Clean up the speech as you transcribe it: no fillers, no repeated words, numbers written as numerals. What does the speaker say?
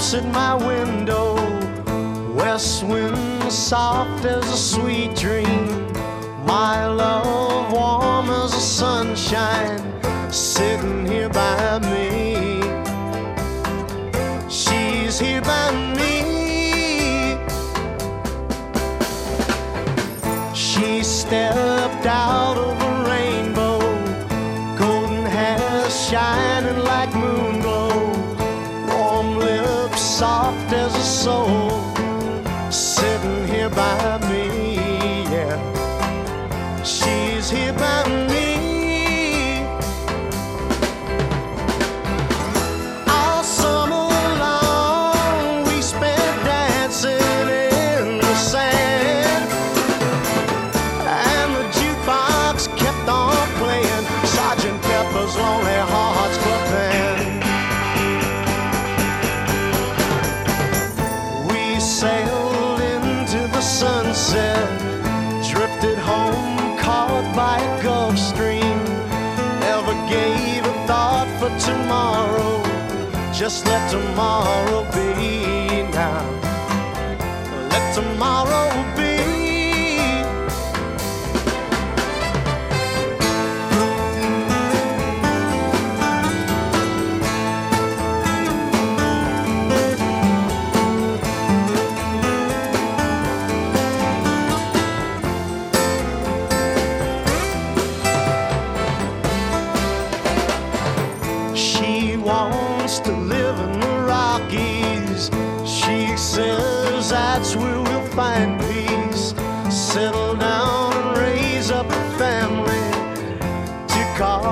taps at my window, west wind soft as a sweet dream. My love warm as the sunshine, sitting here by me. She's here by me. She stepped out of a rainbow, golden hair shining like moon glow, warm lips soft as a soul, sitting here by me, yeah. She's here by me. All summer long we spent dancing in the sand, and the jukebox kept on playing Sergeant Pepper's Lonely Hearts Club Band. We sailed into the sunset, drifted home caught by a Gulf Stream. Never gave a thought for tomorrow, just let tomorrow be now. Let tomorrow be. She wants to live in the Rockies. She says that's where we'll find peace. Settle down and raise up a family to call